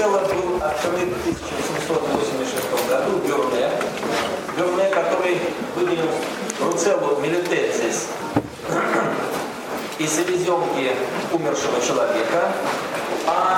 Бруцелла был открыт в 1786 году Бёрне, который выделил Бруцеллу милитензис из селезенки умершего человека, а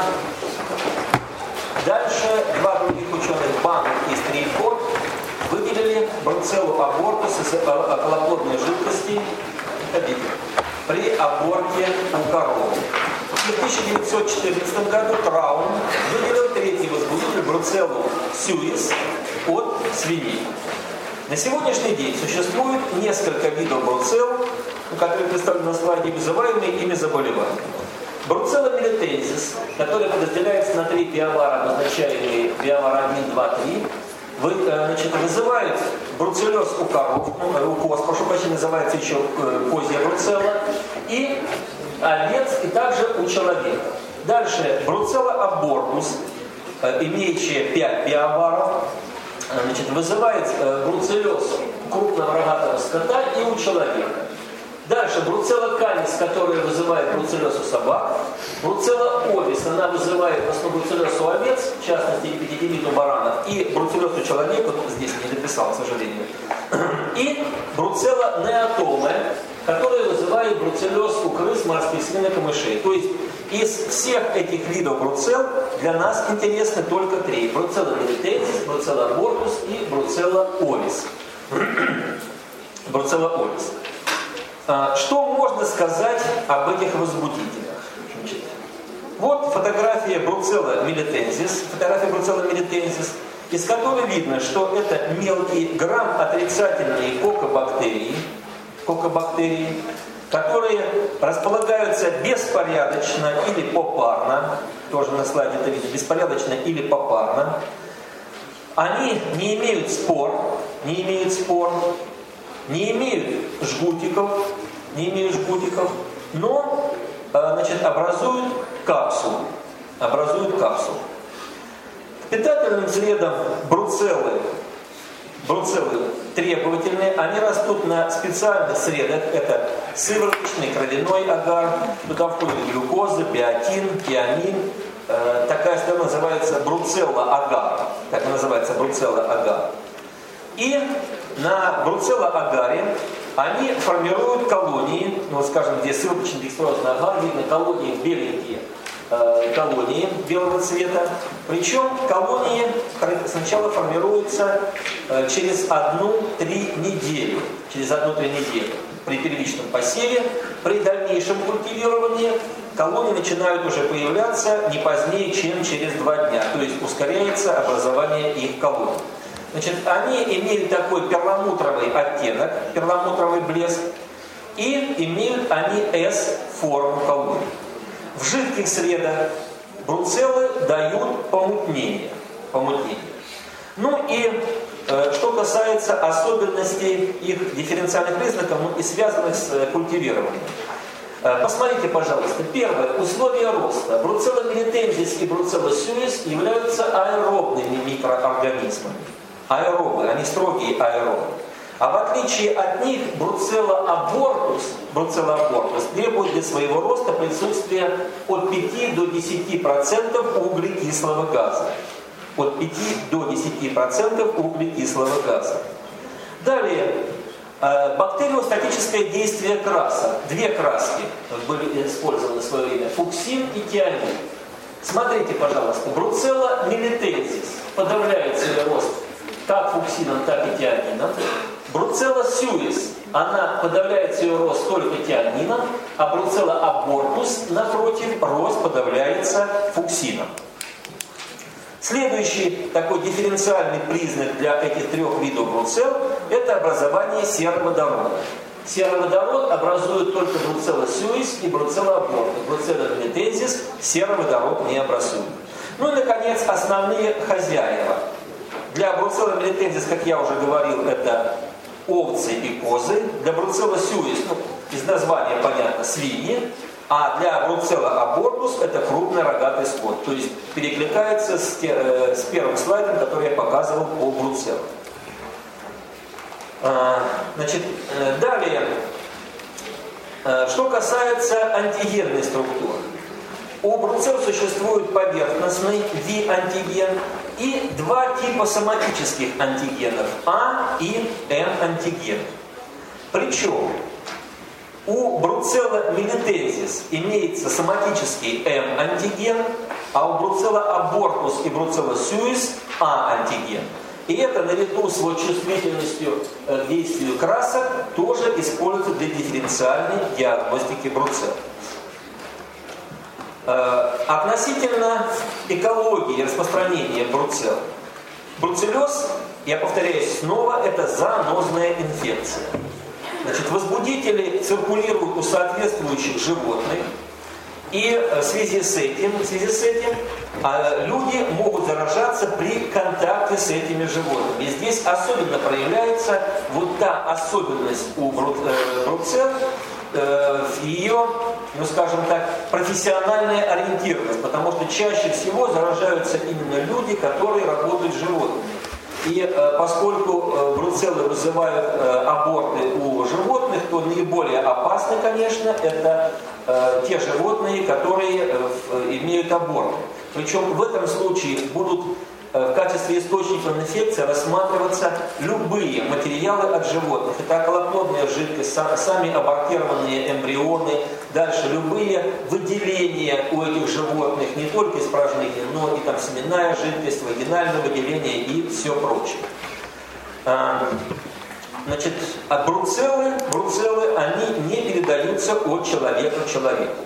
дальше два других ученых, Банк и Стрейфорд, выделили Бруцеллу абортус из околоплодной жидкости при аборте у коровы. И в 1914 году Траун выделил третий возбудитель Бруцеллу сюис от свиней. На сегодняшний день существует несколько видов бруцелл, которые представлены на слайде, вызываемые ими заболевания. Бруцелла милитензис, которая подразделяется на три пиовара, обозначаемые пиовар 1, 2, 3, вызывает бруцеллез у коров, у коз, прошу прощения, называется еще козья бруцелла, и овец, и также у человека. Дальше бруцелла абортус, имеющая 5 пиоваров, вызывает бруцеллез крупного рогатого скота и у человека. Дальше бруцелла канис, которая вызывает бруцеллез у собак. Бруцелла овис, она вызывает в основном бруцеллез у овец, в частности эпидемит у баранов. И бруцеллез у человека, вот здесь не дописал, к сожалению. И бруцелла неотоме, которая вызывает бруцеллез у крыс, морских свинок и мышей. То есть из всех этих видов бруцелл для нас интересны только три. Бруцелла милитензис, бруцелла абортус и бруцелла овис. Бруцелла овис. Что можно сказать об этих возбудителях? Вот фотография Бруцелла милитензис, из которой видно, что это мелкие грам-отрицательные кокобактерии, которые располагаются беспорядочно или попарно, тоже на слайде это видно, беспорядочно или попарно. Они не имеют спор, не имеют жгутиков, но образуют капсулу. Питательным средам бруцеллы требовательные, они растут на специальных средах, это сывороточный кровяной агар, туда входит глюкоза, биотин, тиамин, такая сторона называется бруцелла-агар, И на бруцелла-агаре они формируют колонии, скажем, где сывороточный декстрозный агар, видно колонии беленькие, колонии белого цвета. Причем колонии сначала формируются через 1-3 недели. При первичном посеве, при дальнейшем культивировании колонии начинают уже появляться не позднее, чем через 2 дня. То есть ускоряется образование их колоний. Они имеют такой перламутровый оттенок, перламутровый блеск, и имеют они S-форму колоний. В жидких средах бруцеллы дают помутнение. Что касается особенностей их дифференциальных признаков и связанных с культивированием. Посмотрите, пожалуйста. Первое. Условия роста. Бруцелла милитензис и бруцелла сюис являются аэробными микроорганизмами. Аэробы, они строгие аэробы. А в отличие от них бруцелла абортус требует для своего роста присутствия от 5 до 10% углекислого газа. Далее, бактериостатическое действие красок. 2 краски были использованы в свое время. Фуксин и тиамин. Смотрите, пожалуйста, бруцелла милитензис подавляет свой рост как фуксином, так и тиамином. Бруцелла сюис, она подавляет свой рост только тиамином, а бруцелла абортус, напротив, рост подавляется фуксином. Следующий такой дифференциальный признак для этих 3 видов бруцелл – это образование сероводорода. Сероводород образуют только бруцелла сюис и бруцелла абортус. Бруцелла милитензис сероводород не образует. И, наконец, основные хозяева. Для бруцелла милитензис, как я уже говорил, это овцы и козы. Для бруцелла сюис, из названия понятно, свиньи. А для бруцелла абортус это крупный рогатый скот. То есть перекликается с первым слайдом, который я показывал по бруцеллам. Далее, что касается антигенной структуры. У бруцелл существует поверхностный V-антиген и два типа соматических антигенов А и М антиген. Причем у бруцелла милитензис имеется соматический М антиген, а у бруцелла абортус и бруцелла сюис А антиген. И это наряду с вот чувствительностью к действию красок тоже используется для дифференциальной диагностики бруцелл. Относительно экологии и распространения бруцелл. Бруцеллез, я повторяюсь снова, это зоонозная инфекция. Значит, возбудители циркулируют у соответствующих животных, и в связи с этим люди могут заражаться при контакте с этими животными. И здесь особенно проявляется вот та особенность у бруцелл, ее, ну скажем так, профессиональная ориентированность, потому что чаще всего заражаются именно люди, которые работают с животными. И поскольку бруцеллы вызывают аборты у животных, то наиболее опасны, конечно, это те животные, которые имеют аборты. Причем в этом случае будут в качестве источников инфекции рассматриваться любые материалы от животных. Это околоплодная жидкость, сами абортированные эмбрионы, дальше любые выделения у этих животных, не только испражнения, но и там семенная жидкость, вагинальное выделение и все прочее. Значит, а бруцеллы, они не передаются от человека к человеку.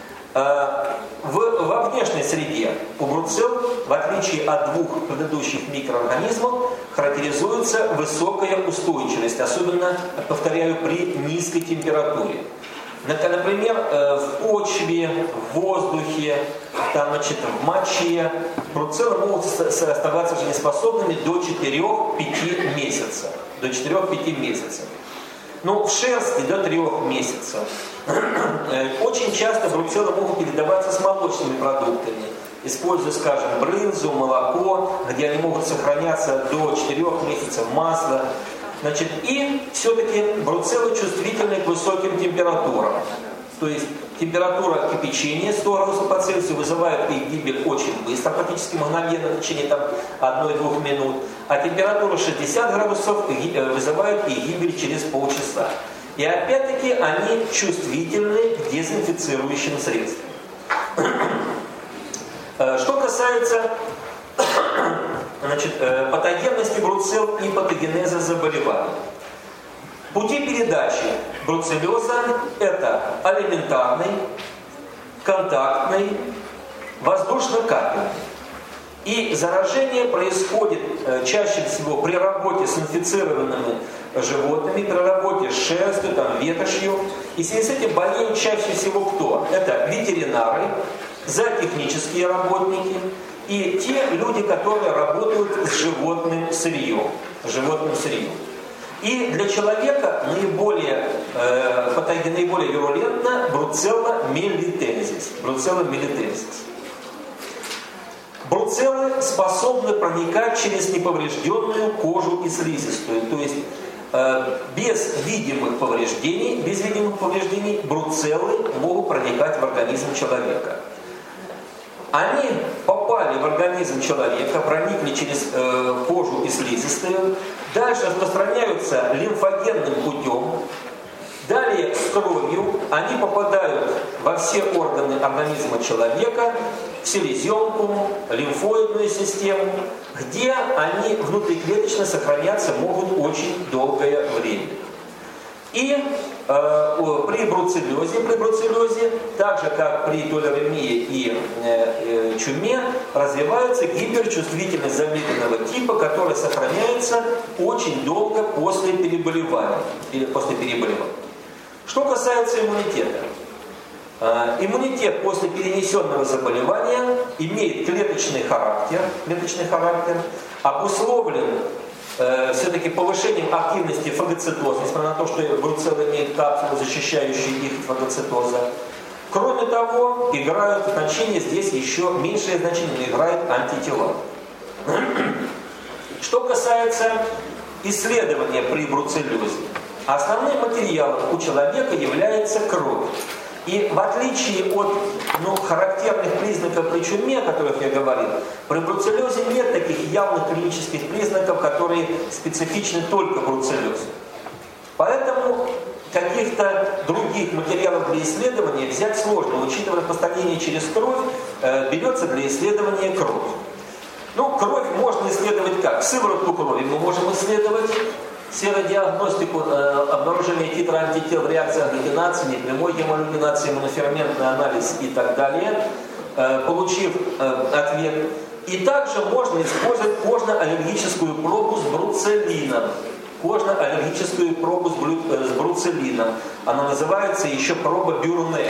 Во внешней среде у бруцелл, в отличие от двух предыдущих микроорганизмов, характеризуется высокая устойчивость, особенно, повторяю, при низкой температуре. Например, в почве, в воздухе, там, значит, в моче бруцеллы могут оставаться жизнеспособными до 4-5 месяцев. До 4-5 месяцев. Ну, в шерсти до 3 месяцев. Очень часто бруцеллы могут передаваться с молочными продуктами, используя, скажем, брынзу, молоко, где они могут сохраняться до 4 месяцев, масло. Значит, и все-таки бруцеллы чувствительны к высоким температурам. То есть температура кипячения 100 градусов по Цельсию вызывает их гибель очень быстро, практически мгновенно, в течение 1-2 минут. А температура 60 градусов вызывает их гибель через полчаса. И опять-таки они чувствительны к дезинфицирующим средствам. Что касается патогенности бруцелл и патогенеза заболеваний. Пути передачи бруцеллеза – это алиментарный, контактный, воздушно-капельный. И заражение происходит чаще всего при работе с инфицированными животными, при работе с шерстью, ветошью. И в связи с этим болеют чаще всего кто? Это ветеринары, зоотехнические работники и те люди, которые работают с животным сырьем. И для человека наиболее вирулентна бруцелла милитензис. Бруцеллы способны проникать через неповрежденную кожу и слизистую. То есть без видимых повреждений бруцеллы могут проникать в организм человека. Они попали в организм человека, проникли через кожу и слизистую, дальше распространяются лимфогенным путем, далее с кровью они попадают во все органы организма человека, в селезенку, лимфоидную систему, где они внутриклеточно сохраняться могут очень долгое время. И при бруцеллезе, так же как при толеремии и чуме, развивается гиперчувствительность замедленного типа, которая сохраняется очень долго после переболевания. Что касается иммунитета. Иммунитет после перенесенного заболевания имеет клеточный характер, обусловлен все-таки повышением активности фагоцитоза, несмотря на то, что бруцеллы имеют капсулы, защищающие их от фагоцитоза. Кроме того, играют значение, здесь еще меньшее значение играют антитела. Что касается исследования при бруцеллезе, основным материалом у человека является кровь. И в отличие от характерных признаков при чуме, о которых я говорил, при бруцеллезе нет таких явных клинических признаков, которые специфичны только бруцеллезу. Поэтому каких-то других материалов для исследования взять сложно. Учитывая распространение через кровь, берется для исследования кровь. Кровь можно исследовать как? Сыворотку крови мы можем исследовать, серодиагностику, обнаружение титра антител в реакциях агглютинации, непрямой гемолюминации, моноферментный анализ и так далее, получив ответ. И также можно использовать кожно-аллергическую пробу с бруцеллином. Кожно-аллергическую пробу с бруцеллином. Она называется еще проба Бюрне.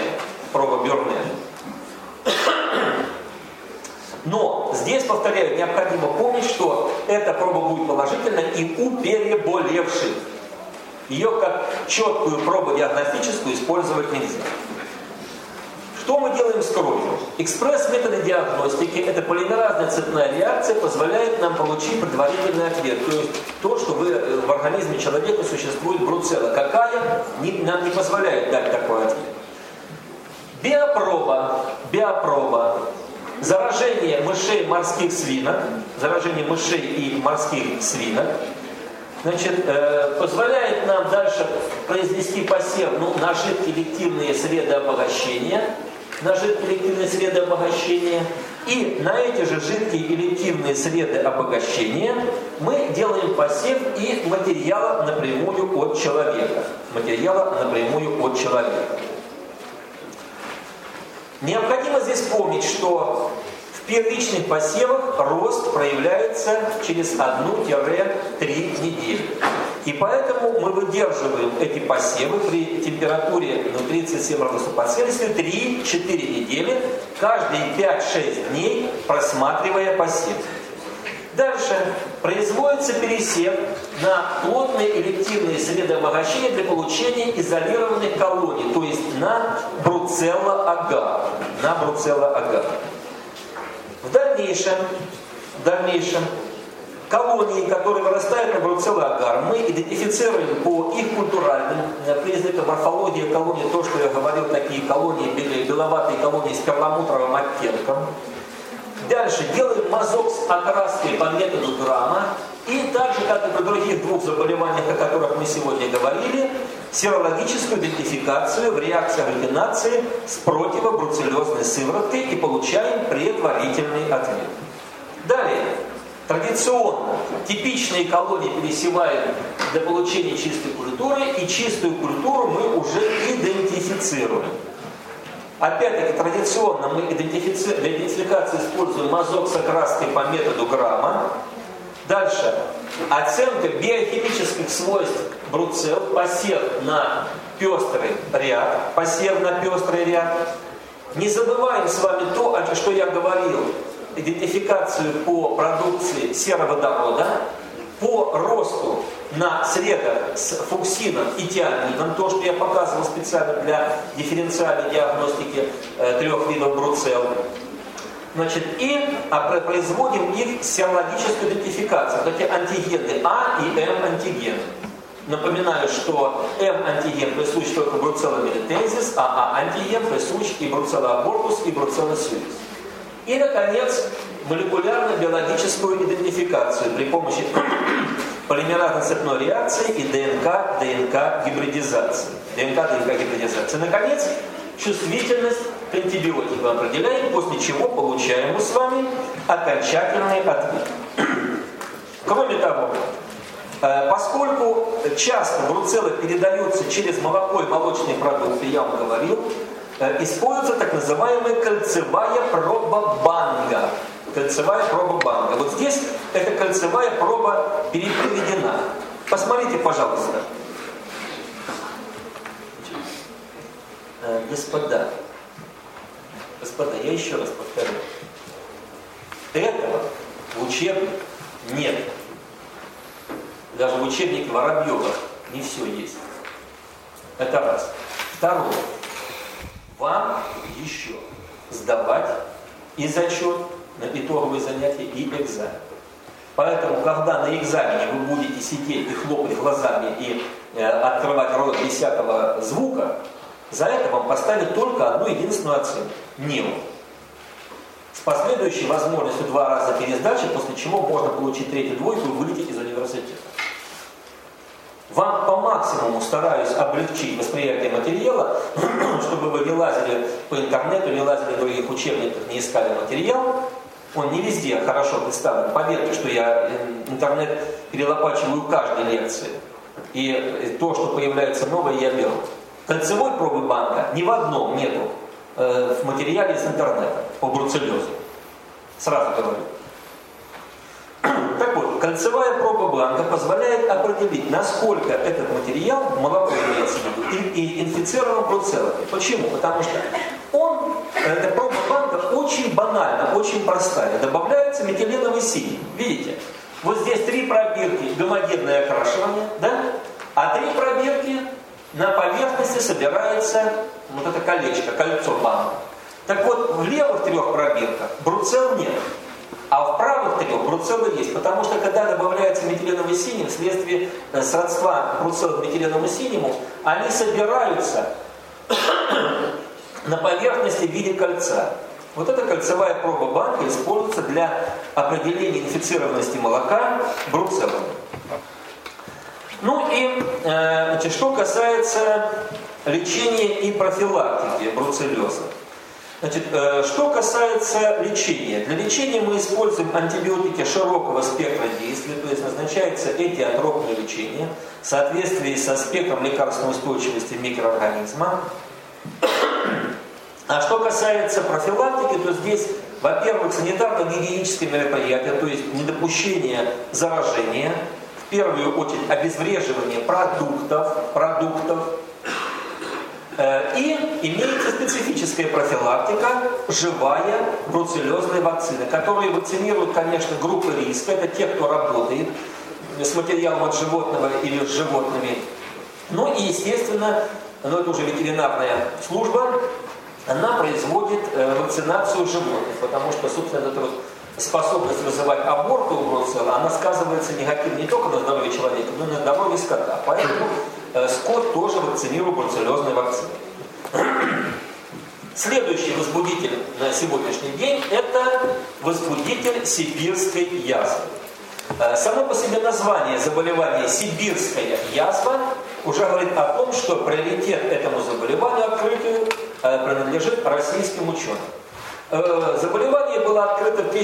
Но здесь, повторяю, необходимо помнить, что эта проба будет положительна и у переболевших. Ее как четкую пробу диагностическую использовать нельзя. Что мы делаем с кровью? Экспресс-методы диагностики, это полимеразная цепная реакция, позволяет нам получить предварительный ответ. То есть то, что в организме человека существует бруцелла. Какая, нам не позволяет дать такой ответ. Биопроба. Заражение мышей морских свинок, позволяет нам дальше произвести посев на жидкие лективные среды обогащения. И на эти же жидкие элективные среды обогащения мы делаем посев и материала напрямую от человека. Необходимо здесь помнить, что в первичных посевах рост проявляется через 1-3 недели. И поэтому мы выдерживаем эти посевы при температуре 37 градусов по Цельсию 3-4 недели, каждые 5-6 дней просматривая посев. Дальше производится пересев на плотные элективные среды обогащения для получения изолированных колоний, то есть на бруцелла-агар. В дальнейшем колонии, которые вырастают на бруцелла-агар, мы идентифицируем по их культуральным признакам морфологии колонии, то, что я говорил, такие колонии, беловатые колонии с перламутровым оттенком. Дальше делаем мазок с окраской по методу Грамма. И так же, как и при других двух заболеваниях, о которых мы сегодня говорили, серологическую идентификацию в реакции агглютинации с противобруцеллезной сывороткой и получаем предварительный ответ. Далее. Традиционно типичные колонии пересеваем для получения чистой культуры, и чистую культуру мы уже идентифицируем. Опять-таки традиционно мы для идентификации используем мазок с окраской по методу Грамма. Дальше. Оценка биохимических свойств бруцелл, посев на пестрый ряд. Не забываем с вами то, что я говорил, идентификацию по продукции сероводорода, по росту на средах с фуксином и тиамином, то, что я показывал специально для дифференциальной диагностики 3 видов бруцелл. И производим их серологическую идентификацию. Вот эти антигены А и М антигены. Напоминаю, что М антиген присущ только бруцелла мелитензис, а А антиген присущ и бруцелла абортус, и бруцелла сюрис. И, наконец, молекулярно-биологическую идентификацию при помощи полимеразно-цепной реакции и ДНК гибридизации. Наконец, чувствительность к антибиотикам определяем, после чего получаем мы с вами окончательный ответ. Кроме того, поскольку часто бруцеллы передаются через молоко и молочные продукты, я вам говорил, используется так называемая кольцевая проба Банга. Вот здесь эта кольцевая проба перепроведена. Посмотрите, пожалуйста. Господа, я еще раз повторю. Этого в учебнике нет. Даже в учебнике Воробьева не все есть. Это раз. Второе. Вам еще сдавать и зачет на итоговые занятия, и экзамен. Поэтому, когда на экзамене вы будете сидеть и хлопать глазами и открывать рот без всякого звука, За это вам поставят только одну единственную оценку – НИЛ. С последующей возможностью 2 раза пересдачи, после чего можно получить 3-ю двойку и вылететь из университета. Вам по максимуму стараюсь облегчить восприятие материала, чтобы вы не лазили по интернету, не лазили в других учебниках, не искали материал. Он не везде хорошо представлен. Поверьте, что я интернет перелопачиваю каждой лекции. И то, что появляется новое, я беру. Кольцевой пробы банка ни в одном нету в материале из интернета по бруцеллезу. Сразу говорю. Так вот, кольцевая проба банка позволяет определить, насколько этот материал, молоко имеется в виду, и инфицирован бруцеллами. Почему? Потому что эта проба банка очень банальна, очень простая. Добавляется метиленовый синий. Видите? Вот здесь 3 пробирки гомогенное окрашивание, да? А 3 пробирки на поверхности собирается вот это колечко, кольцо банка. Так вот, в левых 3 пробирках бруцелл нет. А в правых 3 бруцеллы есть, потому что когда добавляется метиленовый синий, вследствие сродства бруцелла к метиленовому синему, они собираются на поверхности в виде кольца. Вот эта кольцевая проба банка используется для определения инфицированности молока бруцеллами. Ну и что касается лечения и профилактики бруцеллеза. Что касается лечения. Для лечения мы используем антибиотики широкого спектра действия, то есть назначается этиотропное лечение в соответствии со спектром лекарственной устойчивости микроорганизма. А что касается профилактики, то здесь, во-первых, санитарно-гигиенические мероприятия, то есть недопущение заражения, в первую очередь обезвреживание продуктов, и имеется специфическая профилактика, живая бруцеллезная вакцина, которые вакцинируют, конечно, группы риска. Это те, кто работает с материалом от животного или с животными. Ну и, естественно, это уже ветеринарная служба, она производит вакцинацию животных, потому что, собственно, эта способность вызывать аборты у бруцелла, она сказывается негативно не только на здоровье человека, но и на здоровье скота. Поэтому скот тоже вакцинирует бруцеллезной вакциной. Следующий возбудитель на сегодняшний день – это возбудитель сибирской язвы. Само по себе название заболевания сибирская язва уже говорит о том, что приоритет этому заболеванию открытию принадлежит российским ученым. Заболевание было открыто в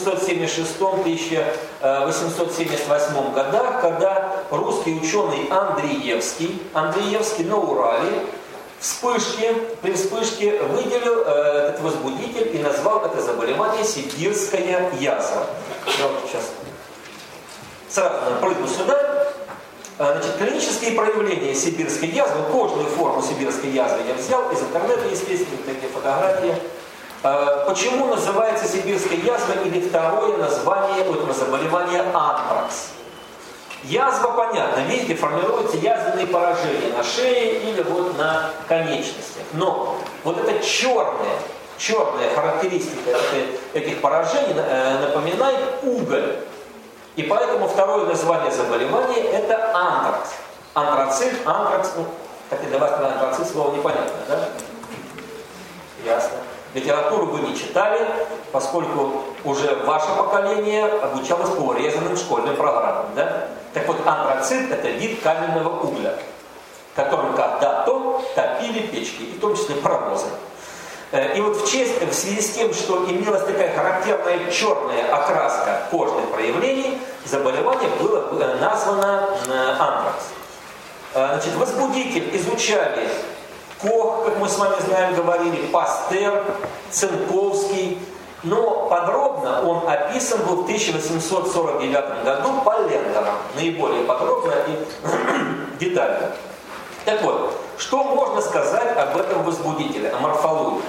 1876-1878 годах, когда русский ученый Андреевский на Урале при вспышке выделил этот возбудитель и назвал это заболевание сибирская язва. Я вот сейчас сразу прыгну сюда. Клинические проявления сибирской язвы, кожную форму сибирской язвы я взял из интернета, естественно, такие фотографии. Почему называется сибирская язва или второе название этого заболевания антракс? Язва, понятно, видите, формируются язвенные поражения на шее или вот на конечностях. Но вот эта черная характеристика этих поражений напоминает уголь. И поэтому второе название заболевания – это антракс. Антрацит, антракс, хотя для вас антрацит слово непонятно, да? Ясно. Литературу вы не читали, поскольку уже ваше поколение обучалось по урезанным школьным программам, да? Так вот, антрацит – это вид каменного угля, которым когда-то топили печки, и в том числе паровозы. И вот в связи с тем, что имелась такая характерная черная окраска кожных проявлений, заболевание было названо антракс. Значит, возбудитель изучали Кох, как мы с вами знаем, говорили, Пастер, Цинковский, но подробно он описан был в 1849 году по Лендерам, наиболее подробно и детально. Так вот, что можно сказать об этом возбудителе, о морфологии?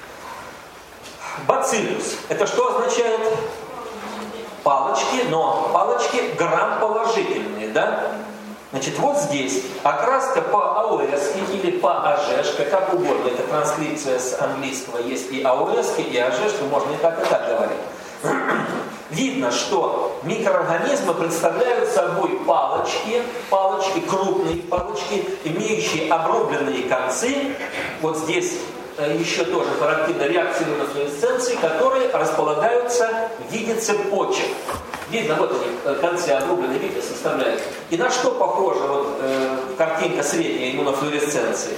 Бациллус. Это что означает? Палочки, но палочки грамположительные, да? Значит, вот здесь окраска по АОС или по АЖшка, как угодно, это транскрипция с английского, есть и АОС, и АЖшка, можно и так говорить. Видно, что микроорганизмы представляют собой палочки, крупные палочки, имеющие обрубленные концы. Вот здесь еще тоже характерна реакция иммунофлуоресценции, которые располагаются в виде цепочек. Видно, вот они, концы обрубленные, видите, составляют. И на что похожа вот, картинка средней иммунофлуоресценции?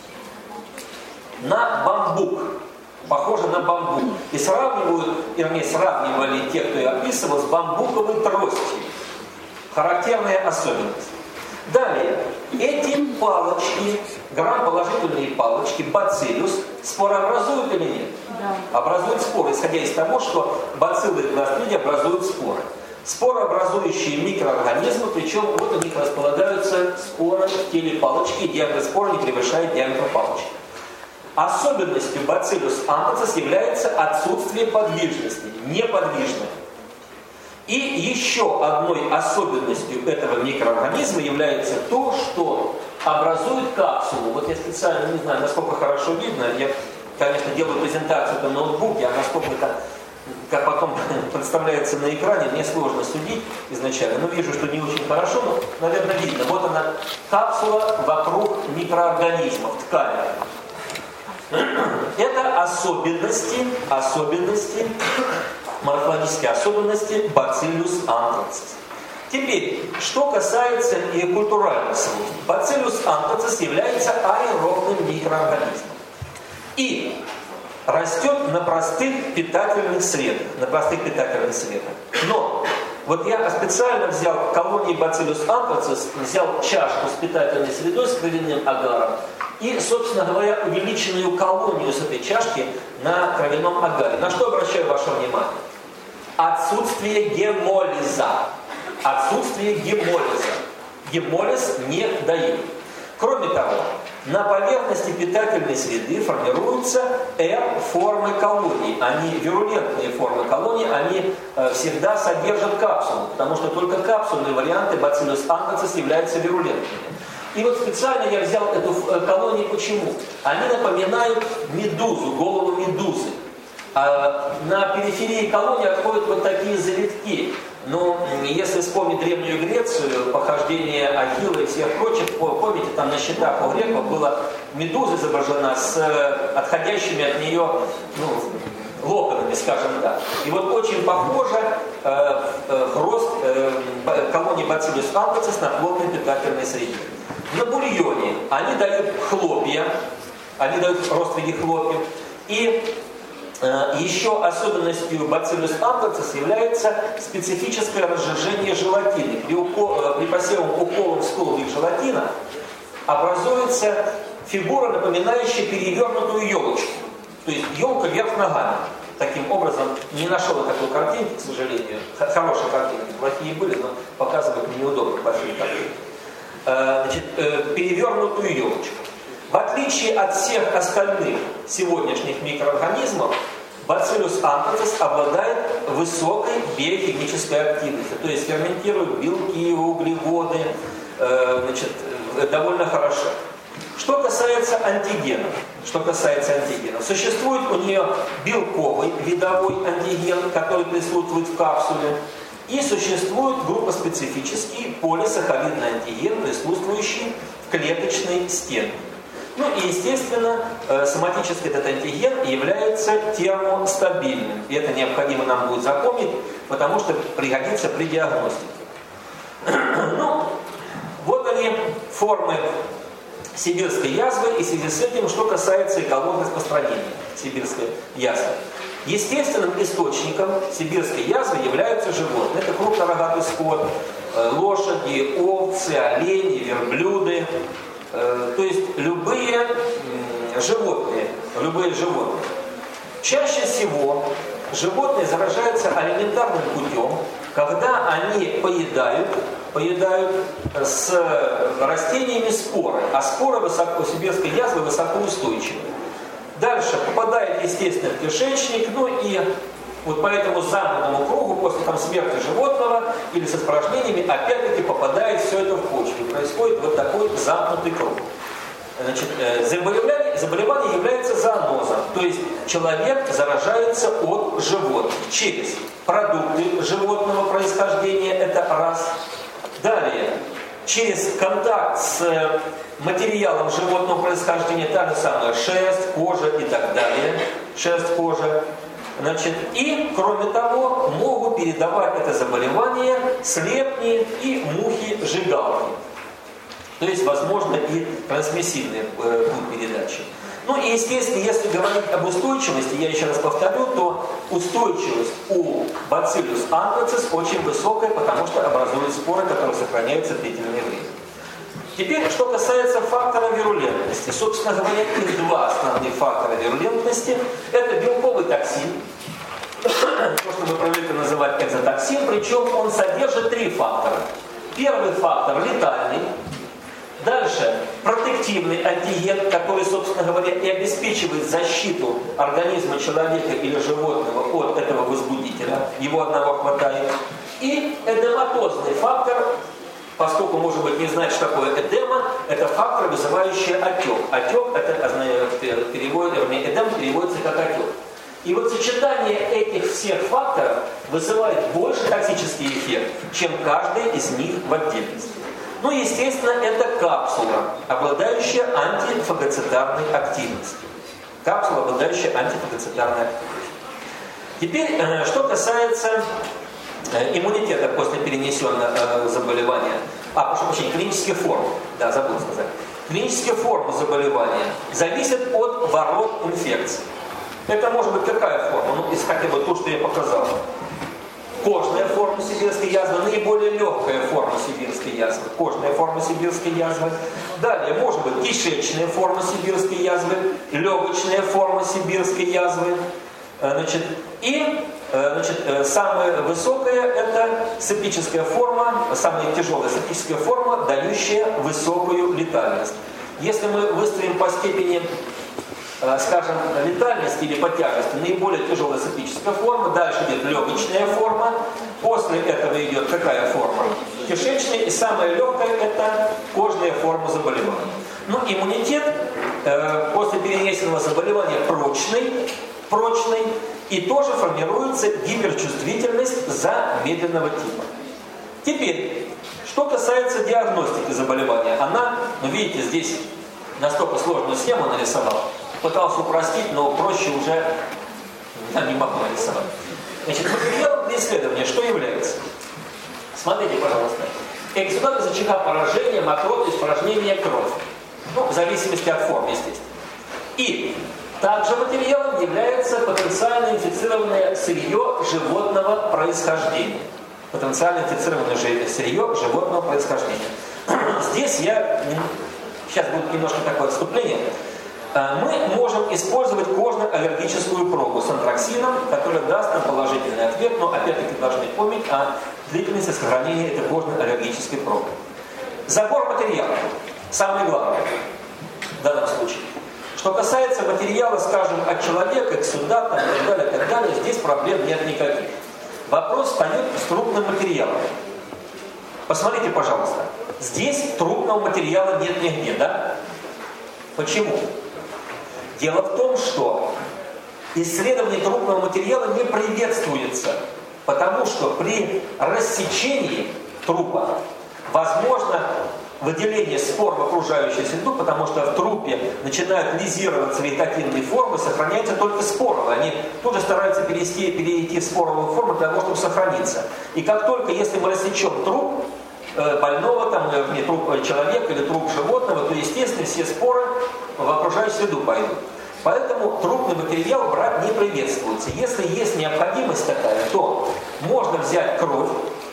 На бамбук. Похоже на бамбук. И сравнивали те, кто ее описывал, с бамбуковой тростью. Характерная особенность. Далее, эти палочки, грамположительные палочки, бациллюс, спорообразуют или нет? Да. Образуют споры, исходя из того, что бациллы и пластриди образуют споры. Спорообразующие микроорганизмы, причем вот у них располагаются споры в теле палочки, и диаметр спора не превышает диаметр палочки. Особенностью бациллюс антрацис является отсутствие подвижности, неподвижность. И еще одной особенностью этого микроорганизма является то, что образует капсулу. Вот я специально не знаю, насколько хорошо видно. Я, конечно, делаю презентацию на ноутбуке, а насколько это как потом представляется на экране, мне сложно судить изначально. Но вижу, что не очень хорошо, но, наверное, видно. Вот она, капсула вокруг микроорганизмов, ткани. Это особенности, морфологические особенности Bacillus anthracis. Теперь, что касается и культуральных свойств. Bacillus anthracis является аэробным микроорганизмом. И растет на простых питательных средах. Но вот я специально взял колонии Bacillus anthracis, взял чашку с питательной средой с кровяным агаром и, собственно говоря, увеличенную колонию с этой чашки на кровяном агаре. На что обращаю ваше внимание? Отсутствие гемолиза. Гемолиз не дают. Кроме того, на поверхности питательной среды формируются R-формы колоний. Они вирулентные формы колоний, они всегда содержат капсулу, потому что только капсульные варианты Bacillus anthracis являются вирулентными. И вот специально я взял эту колонию, почему? Они напоминают медузу, голову медузы. На периферии колонии отходят вот такие завитки. Но если вспомнить Древнюю Грецию, похождение Ахилла и всех прочих, помните, там на щитах у греков была медуза изображена с отходящими от нее локонами, скажем так. И вот очень похоже рост колонии Bacillus anthracis на плотной питательной среде. На бульоне они дают хлопья, рост в виде хлопьев. И еще особенностью Bacillus anthracis является специфическое разжижение желатина. При посевом уколом в столбик желатина образуется фигура, напоминающая перевернутую елочку. То есть елка вверх ногами. Таким образом, не нашел я такой картинки, к сожалению. Хорошие картинки, плохие были, но показывать неудобно плохие картинки. Перевернутую елочку. В отличие от всех остальных сегодняшних микроорганизмов, Bacillus anthracis обладает высокой биохимической активностью, то есть ферментирует белки, углеводы, довольно хорошо. Что касается антигенов, существует у нее белковый видовой антиген, который присутствует в капсуле, и существует группоспецифический полисахаридный антиген, присутствующий в клеточной стенке. Ну и, естественно, соматический этот антиген является термостабильным. И это необходимо нам будет запомнить, потому что пригодится при диагностике. Ну, вот они, формы сибирской язвы, и в связи с этим, что касается экологии распространения сибирской язвы. Естественным источником сибирской язвы являются животные. Это крупнорогатый скот, лошади, овцы, олени, верблюды. То есть любые животные. Чаще всего животные заражаются алиментарным путем, когда они поедают с растениями споры, а споры у сибирской язвы высокоустойчивы. Дальше попадает, естественно, в кишечник, ну и вот по этому замкнутому кругу после смерти животного или с испражнениями опять-таки попадает все это в почву. Происходит вот такой замкнутый круг. Значит, заболевание является зоонозом, то есть человек заражается от животных через продукты животного происхождения, это раз. Далее, через контакт с материалом животного происхождения, та же самая шерсть, кожа и так далее, шерсть, кожа. Значит, и, кроме того, могут передавать это заболевание слепни и мухи-жигалки. То есть, возможно, и трансмиссивный путь передачи. Ну и, естественно, если говорить об устойчивости, я еще раз повторю, то устойчивость у Bacillus anthracis очень высокая, потому что образуют споры, которые сохраняются длительное время. Теперь, что касается фактора вирулентности. Собственно говоря, их два основных фактора вирулентности. Это белковый токсин, то, что мы привыкли называть экзотоксин, причем он содержит три фактора. Первый фактор летальный. Дальше протективный антиген, который, собственно говоря, и обеспечивает защиту организма человека или животного от этого возбудителя. Его одного хватает. И эдематозный фактор, поскольку, может быть, не знать, что такое эдема, это фактор, вызывающий отек. Отек, эдем переводится как отек. И вот сочетание этих всех факторов вызывает больше токсический эффект, чем каждый из них в отдельности. Ну, естественно, это капсула, обладающая антифагоцитарной активностью. Капсула, обладающая антифагоцитарной активностью. Теперь, что касается иммунитета после перенесенного заболевания. Прошу прощения, клинических форм. Да, забыл сказать. Клинические формы заболевания зависят от ворот инфекции. Это может быть какая форма? Ну, из хотя бы то, что я показал. Кожная форма сибирской язвы, наиболее легкая форма сибирской язвы, кожная форма сибирской язвы. Далее, может быть, кишечная форма сибирской язвы, легочная форма сибирской язвы. Самая высокая – это септическая форма, самая тяжелая септическая форма, дающая высокую летальность. Если мы выстроим по степени, скажем, летальности или по тяжести, наиболее тяжелая септическая форма, дальше идет легочная форма, после этого идет какая форма? Кишечная, и самая легкая – это кожная форма заболевания. Ну, иммунитет после перенесенного заболевания прочный, и тоже формируется гиперчувствительность замедленного типа. Теперь, что касается диагностики заболевания, она, видите, здесь настолько сложную схему нарисовал, пытался упростить, но проще уже не могу нарисовать. Значит, материалом для исследования что является? Смотрите, пожалуйста. Экзудат из очага поражения, мокроты, испражнения, кровь. Ну, в зависимости от форм, естественно. И также материалом является потенциально инфицированное сырье животного происхождения. Потенциально инфицированное сырье животного происхождения. Здесь сейчас будет немножко такое отступление. Мы можем использовать кожно-аллергическую пробу с антраксином, которая даст нам положительный ответ, но опять-таки должны помнить о длительности сохранения этой кожно-аллергической пробы. Забор материала. Самое главное в данном случае. Что касается материала, скажем, от человека, эксудата и так далее, здесь проблем нет никаких. Вопрос встает с трупным материалом. Посмотрите, пожалуйста. Здесь трупного материала нет нигде, да? Почему? Дело в том, что исследование трупного материала не приветствуется, потому что при рассечении трупа возможно выделение спор в окружающую среду, потому что в трупе начинают лизироваться вегетативные формы, сохраняются только споровые. Они тоже стараются перейти в споровую форму для того, чтобы сохраниться. И как только, если мы рассечем труп больного, труп человека или труп животного, то, естественно, все споры в окружающую среду пойдут. Поэтому трупный материал брать не приветствуется. Если есть необходимость такая, то можно взять кровь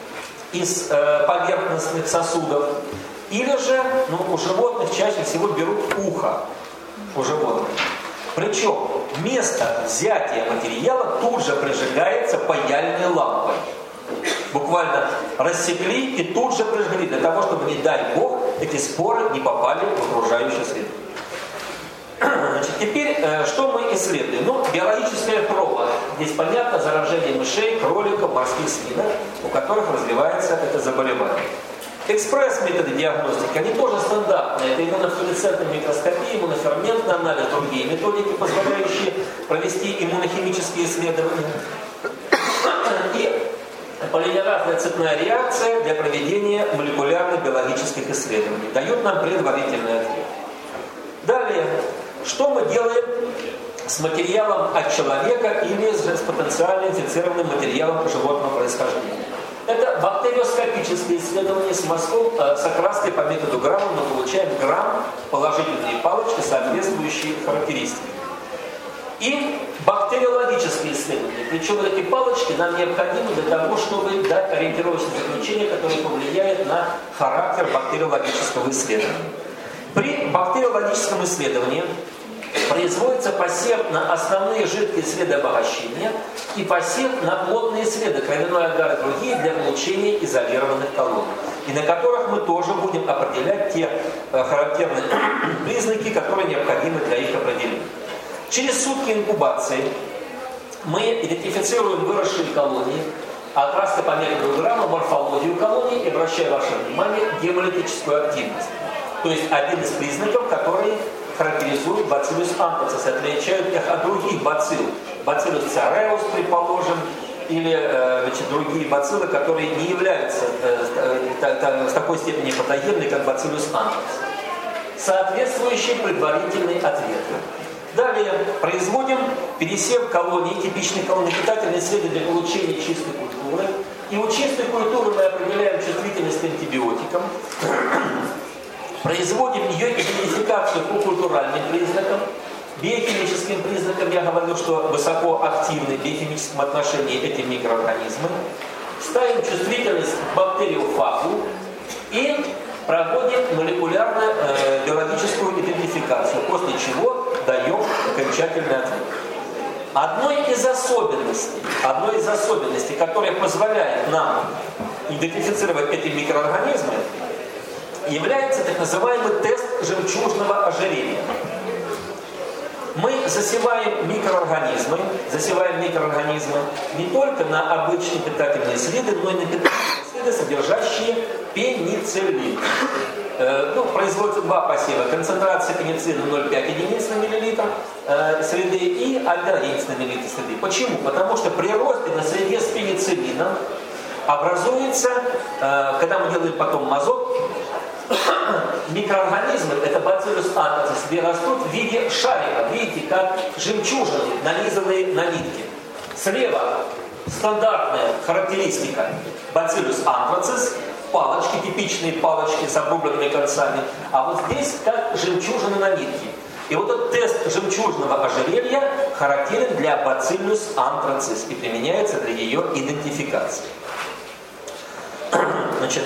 из поверхностных сосудов, или же, у животных чаще всего берут ухо у животных. Причем место взятия материала тут же прижигается паяльной лампой. Буквально рассекли и тут же прижгли, для того, чтобы, не дай бог, эти споры не попали в окружающую среду. Значит, теперь, что мы исследуем? Биологическая проба. Здесь понятно, заражение мышей, кроликов, морских свинок, у которых развивается это заболевание. Экспресс-методы диагностики, они тоже стандартные. Это иммунофлуоресцентная микроскопия, иммуноферментный анализ, другие методики, позволяющие провести иммунохимические исследования. И полимеразная цепная реакция для проведения молекулярно-биологических исследований дает нам предварительный ответ. Далее, что мы делаем с материалом от человека или с потенциально инфицированным материалом животного происхождения? Это бактериоскопические исследования с мазком, с окраской по методу Грамма. Мы получаем грамм, положительные палочки, соответствующие характеристики. И бактериологические исследования. Причем эти палочки нам необходимы для того, чтобы дать ориентировочное заключение, которое повлияет на характер бактериологического исследования. При бактериологическом исследовании производится посев на основные жидкие следы обогащения и посев на плотные следы, кровяной агар и другие, для получения изолированных колоний, и на которых мы тоже будем определять те характерные признаки, которые необходимы для их определения. Через сутки инкубации мы идентифицируем выросшие колонии, окраска по методу Грамма, морфологию колоний и обращаю ваше внимание гемолитическую активность. То есть один из признаков, который характеризует бациллус антрацис, отличают их от других бацилл. Бациллус цереус, предположим, или другие бациллы, которые не являются в такой степени патогенны, как бациллус антрацис. Соответствующий предварительный ответ. Далее производим пересев колонии, типичной колонии, питательные следы для получения чистой культуры. И у чистой культуры мы определяем чувствительность к антибиотикам. Производим ее идентификацию по культуральным признакам, биохимическим признакам. Я говорил, что высоко активны в биохимическом отношении эти микроорганизмы. Ставим чувствительность к бактериофагу и проводим молекулярно-биологическую идентификацию, после чего даем окончательный ответ. Одной из особенностей, которая позволяет нам идентифицировать эти микроорганизмы, является так называемый тест жемчужного ожерелья. Мы засеваем микроорганизмы не только на обычные питательные следы, но и на питательные следы, содержащие пенициллин. Производятся два посева. Концентрация пенициллина 0,5 единиц на миллилитр среды и 1 единица на миллилитр среды. Почему? Потому что при росте на среде с пенициллином образуется, когда мы делаем потом мазок, микроорганизмы, это бациллус антрацис, где растут в виде шарика, видите, как жемчужины, нанизанные на нитки. Слева стандартная характеристика бациллус антрацис, палочки, типичные палочки с обрубленными концами, а вот здесь как жемчужины на нитке. И вот этот тест жемчужного ожерелья характерен для бациллус антрацис и применяется для ее идентификации. Значит,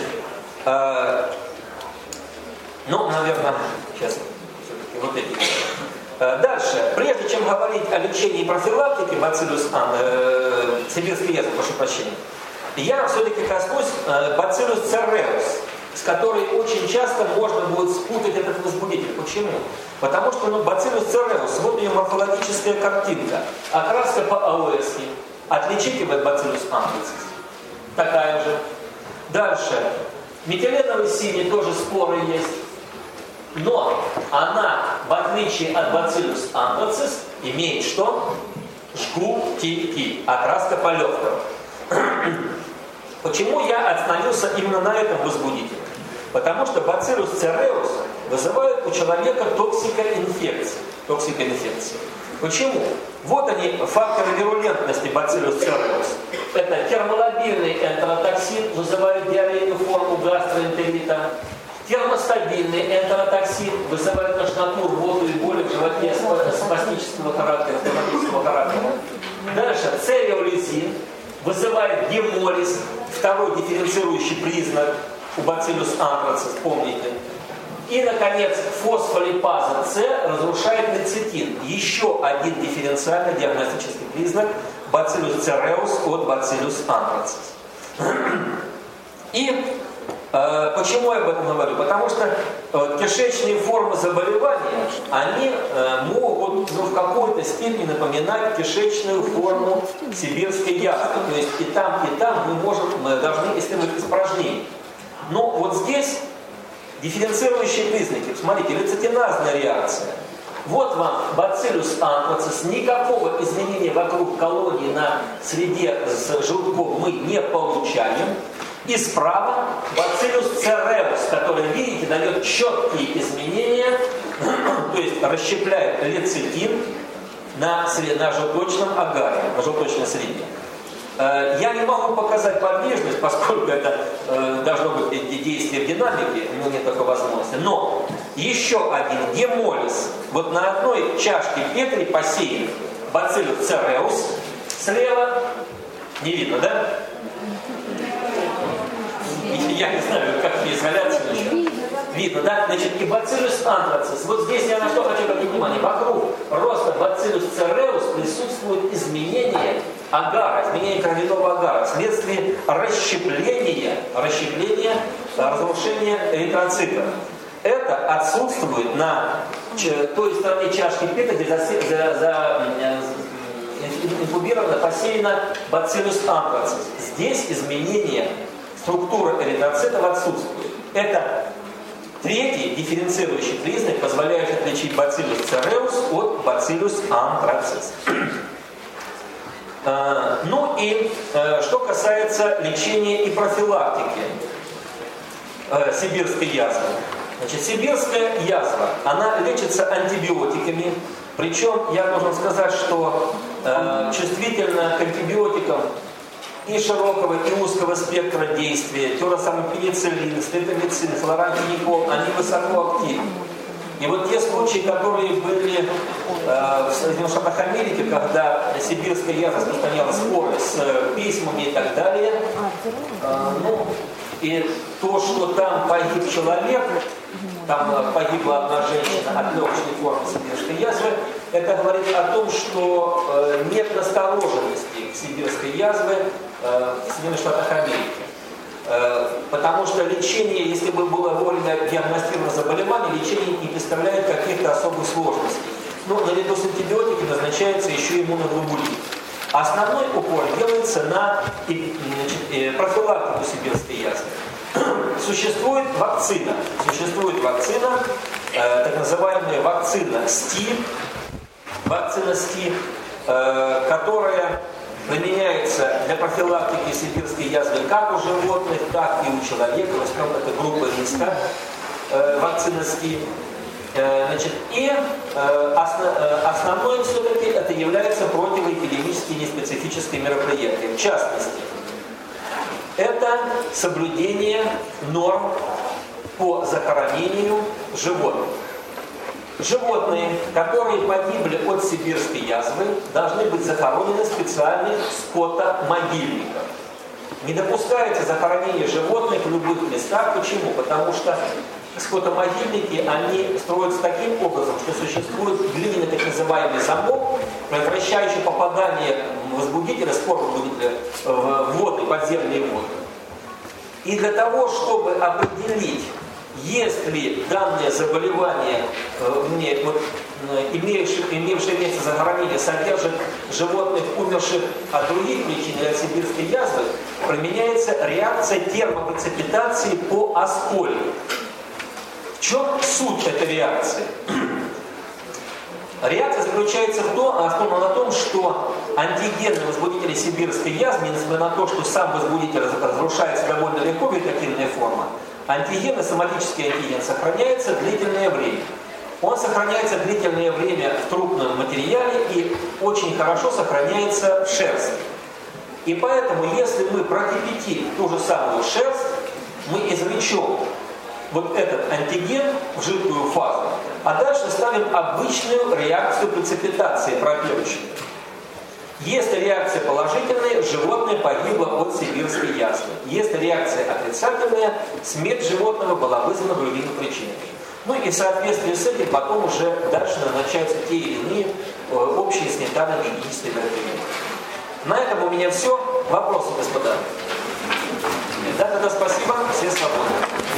наверное, сейчас все-таки вот эти. Дальше, прежде чем говорить о лечении и профилактике бациллус сибирский язык, прошу прощения, я все-таки коснусь бациллус цереус, с которой очень часто можно будет спутать этот возбудитель. Почему? Потому что бациллус цереус, вот ее морфологическая картинка, окраска по АОСке, отличите вы бациллус антрацис, такая же. Дальше, метиленовый синий тоже споры есть. Но она, в отличие от бациллус антрацис, имеет что? Жгутики, окраска по легкому. Почему я остановился именно на этом возбудителе? Потому что бациллус цереус вызывает у человека токсикоинфекции. Почему? Вот они, факторы вирулентности бациллус цереус. Это термолобильный энтеротоксин, вызывает диарейную форму гастроэнтерита. Термостабильный энтеротоксин вызывает тошноту, рвоту и боли в животе спастического характера, Дальше цереолизин вызывает гемолиз, второй дифференцирующий признак у бациллус антрацис, помните. И, наконец, фосфолипаза С разрушает лецитин, еще один дифференциальный диагностический признак бациллус цереус от бациллус антрацис. И почему я об этом говорю? Потому что кишечные формы заболевания, они могут в какой-то степени напоминать кишечную форму сибирской язвы. То есть и там мы должны исследовать испражнения. Ну, вот здесь дифференцирующие признаки. Смотрите, рецитиназная реакция. Вот вам бациллус антрацис, никакого изменения вокруг колонии на среде с желтком мы не получаем. И справа бациллус цереус, который, видите, дает четкие изменения, то есть расщепляет лецитин на желточном агаре, на желточной среде. Я не могу показать подвижность, поскольку это должно быть действие в динамике, у него нет такой возможности. Но еще один гемолиз. Вот на одной чашке Петри посеян бациллус цереус слева. Не видно, да? Я не знаю, как изоляция. Видно, да? Значит, и бациллус антрацис. Вот здесь я на что хочу обратить внимание. Вокруг роста бациллус цереус присутствует изменение агара, изменение кровяного агара вследствие расщепления, разрушения эритроцитов. Это отсутствует на той стороне чашки Петри, где инкубировано, посеяно бациллус антрацис. Здесь изменение структуры эритроцитов отсутствует. Это третий дифференцирующий признак, позволяющий отличить бациллус цереус от бациллус антрацис. Ну и что касается лечения и профилактики сибирской язвы. Значит, сибирская язва, она лечится антибиотиками. Причем я должен сказать, что чувствительна к антибиотикам и широкого, и узкого спектра действия, те же самые пенициллин, стрепtomицин, хлорантиникол, они высоко активны. И вот те случаи, которые были в Соединенных Штатах Америки, когда сибирская язва распространяла споры с письмами и так далее, ну, и то, что там погиб человек, там погибла одна женщина от легочной формы сибирской язвы, это говорит о том, что нет настороженности к сибирской язве в Соединенных Штатах Америки. Потому что лечение, если бы было вовремя диагностировано заболевание, лечение не представляет каких-то особых сложностей. Но наряду с антибиотиками назначается еще иммуноглобулин. Основной упор делается на профилактику сибирской язвы. Существует вакцина, так называемая вакцина СТИ, которая применяется для профилактики сибирской язвы как у животных, так и у человека. Возьмем это группа риска, вакцина СТИ. Значит, и основное все-таки это является противоэпидемические неспецифические мероприятия. В частности, это соблюдение норм по захоронению животных. Животные, которые погибли от сибирской язвы, должны быть захоронены в специальных скотомогильниках. Не допускается захоронение животных в любых местах. Почему? Потому что скотомогильники, они строятся таким образом, что существует глиняный так называемый замок, предотвращающий попадание возбудителя, спор-возбудителя в воды, подземные воды. И для того, чтобы определить, есть ли данное заболевание, имевшее место захоронения, содержит животных, умерших от других причин или от сибирской язвы, применяется реакция термопреципитации по асколе. В чем суть этой реакции? Реакция заключается основана на том, что антигенные возбудители сибирской язвы, несмотря на то, что сам возбудитель разрушается довольно легко, вегетативная форма, антиген, соматический антиген, сохраняется длительное время. Он сохраняется длительное время в трупном материале и очень хорошо сохраняется в шерсти. И поэтому, если мы прокипятим ту же самую шерсть, мы извлечем вот этот антиген в жидкую фазу, а дальше ставим обычную реакцию преципитации пропелочной. Если реакция положительная, животное погибло от сибирской язвы. Если реакция отрицательная, смерть животного была вызвана другими причинами. Ну и в соответствии с этим потом уже дальше назначаются те или иные общие санитарно-гигиенические мероприятия. На этом у меня все. Вопросы, господа? Да, тогда спасибо. Все свободны.